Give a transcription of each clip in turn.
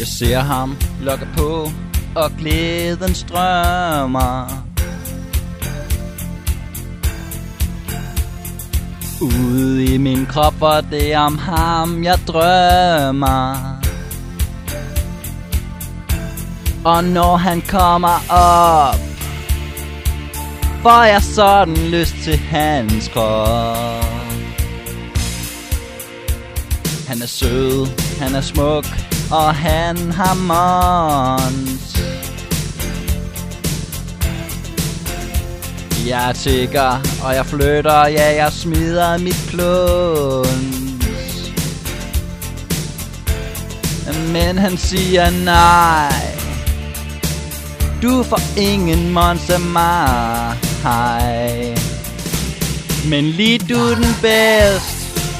Jeg ser ham lokke på, og glæden strømmer. Ude i min krop, hvor det er om ham, jeg drømmer. Og når han kommer op, får jeg sådan lyst til hans krop. Han er sød, han er smuk, og han har mons. Jeg tigger, og jeg flytter, ja, jeg smider mit kluns. Men han siger nej, du får ingen mons af mig. Men lige du er den bedst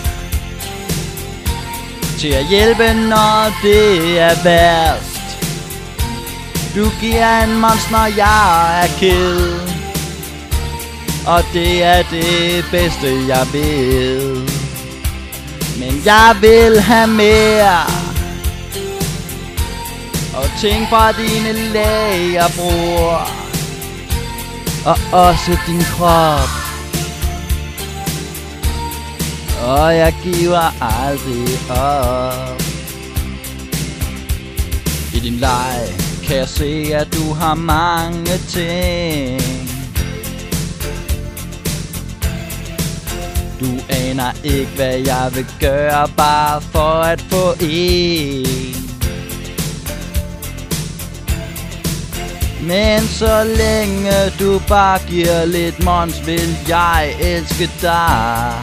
til at hjælpe, når det er værst. Du giver en mons, når jeg er ked, og det er det bedste, jeg ved. Men jeg vil have mere, og tænk på dine læger, bror, og også din krop. Og jeg giver aldrig op. I din leg kan jeg se, at du har mange ting. Du aner ikke, hvad jeg vil gøre, bare for at få en. Men så længe du bare giver lidt mons, vil jeg elske dig.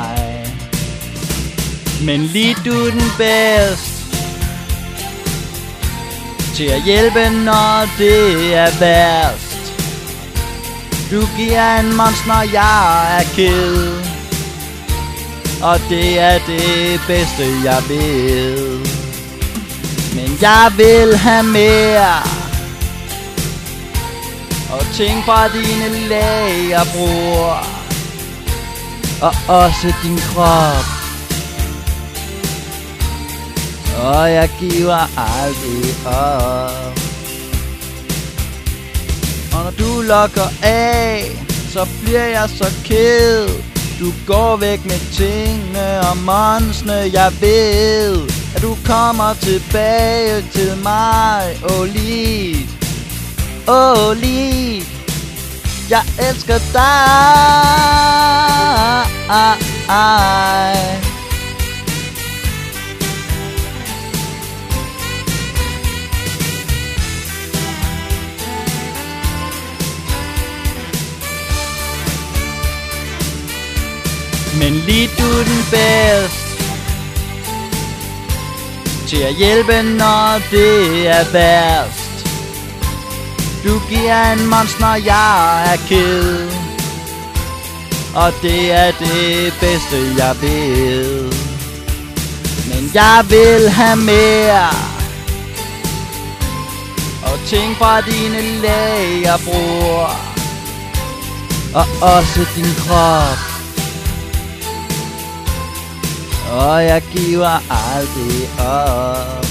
Men lige du er den bedst til at hjælpe, når det er værst. Du giver en mons, når jeg er ked, og det er det bedste, jeg ved. Men jeg vil have mere, og tænk på dine læger, bror, og også din krop. Og jeg giver aldrig op. Og når du lokker af, så bliver jeg så ked. Du går væk med tingene og monsene. Jeg ved, at du kommer tilbage til mig. Lid, Lid, jeg elsker dig. Men lige du er den bedst til at hjælpe, når det er værst. Du giver en mons, når jeg er ked, og det er det bedste, jeg ved. Men jeg vil have mere, og tænk på dine læger, bror, og også din krop. Og jeg giver aldrig op.